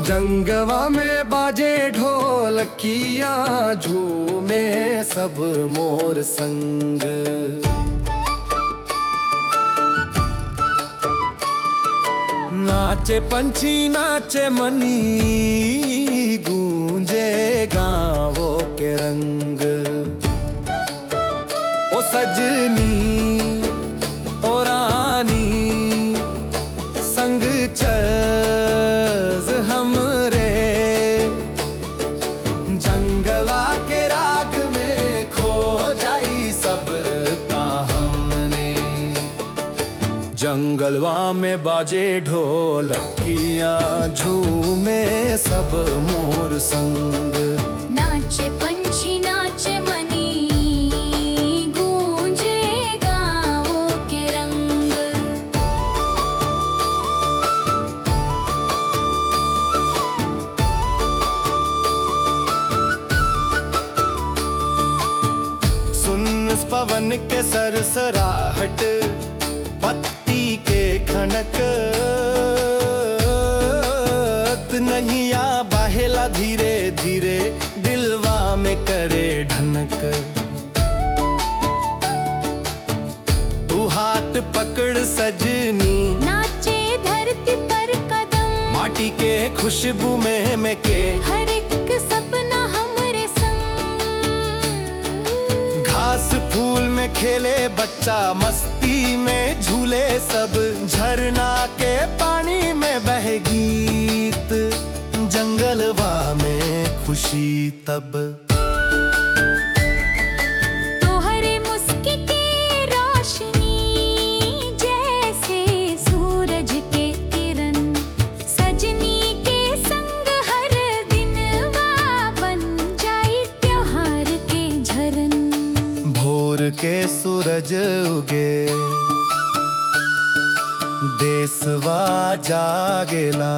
जंगवा में बाजे ढोलकियाँ, झूमे सब मोर संग। नाचे पंछी नाचे मनी, गूंजे गाँवों के रंग। ओ सजनी ओ रानी संग चल हमरे, जंगला के राग में खो जाई सब्र का हमने। जंगलवा में बाजे ढोलकियाँ, झूमे सब मोर संग। नाचे पंछी नाचे मनी, गूंजे गाँवों के रंग। सुन पवन के सरसराहट, पत्ती के खनक, नैया बहेला धीरे धीरे, दिलवा में करे ढनक। तू हाथ पकड़ सजनी, नाचे धरती पर कदम, माटी के खुशबू में के हर एक सपना हमरे संग। घास फूल में खेले बच्चा, मस्ती में झूले सब, झरना के पानी में बह गीत, जंगलवा में खुशी तब। तोहरे मुस्की के रोशनी, जैसे सूरज के किरण, सजनी के संग हर दिन बन जाई त्योहार के झरन। भोर के सूरज उगे, देसवा जागेला,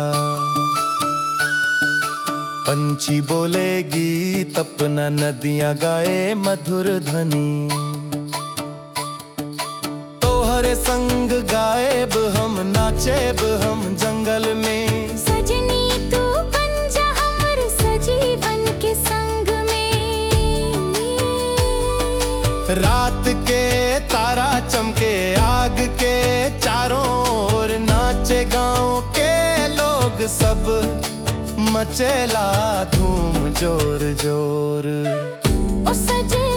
पंछी बोले गीत अपना, नदियां गाए मधुर ध्वनि। तोहरे संग गाएब हम, नाचेब हम जंगल में। सजनी तू बन जा हमर सजीवन के संग में। रात के तारा चमके, आग के चारों ओर, नाचे गाँव के लोग सब, मचेला धूम जोर जोर। ओ सजनी